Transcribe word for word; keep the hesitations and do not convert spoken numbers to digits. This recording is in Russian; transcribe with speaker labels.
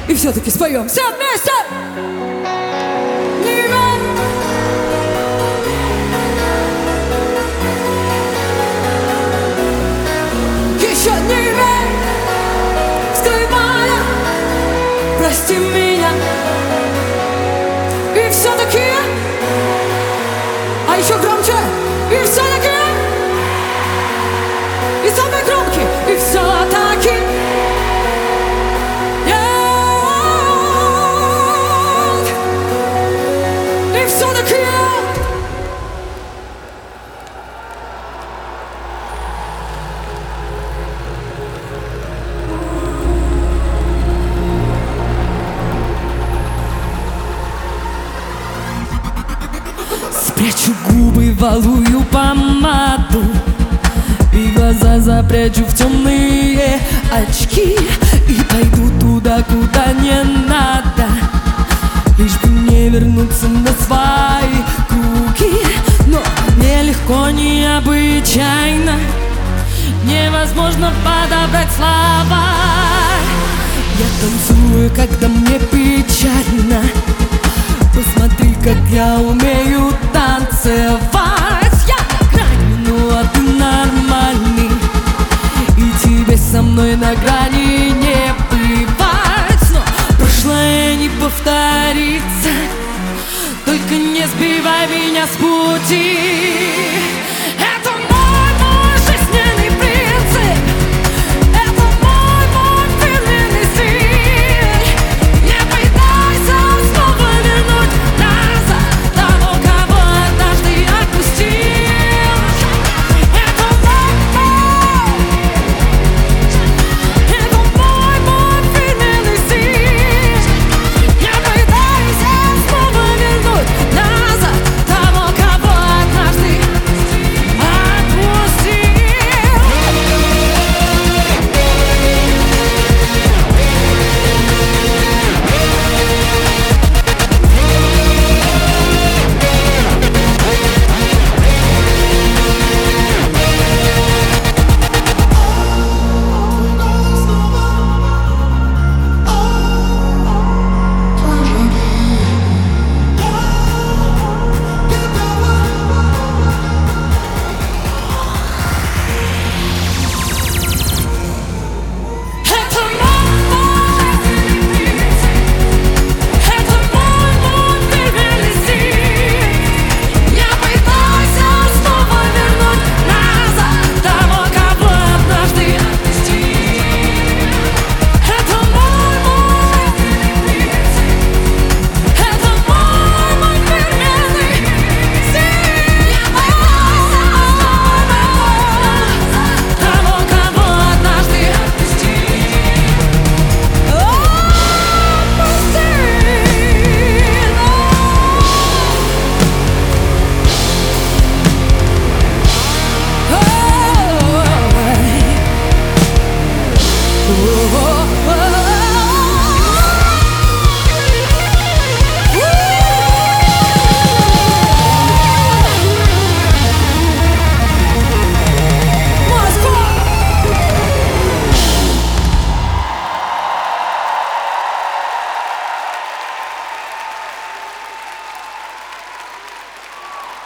Speaker 1: и все-таки споем все вместе. Еще не верь, скрывая, прости меня. И все-таки, а еще громче, и все-таки, и самый громкий, и все-таки, нет, и все-таки.
Speaker 2: Спрячу губы в алую помаду и глаза запрячу в темные очки, и пойду туда, куда не надо, лишь бы не вернуться на свои круги. Но нелегко, необычайно, невозможно подобрать слова. Я танцую, когда мне печально. Посмотри, как я умею танцевать. Я на грани, ну а ты нормальный, и тебе со мной на грани не бывать. Но прошлое не повторится, только не сбивай меня с пути.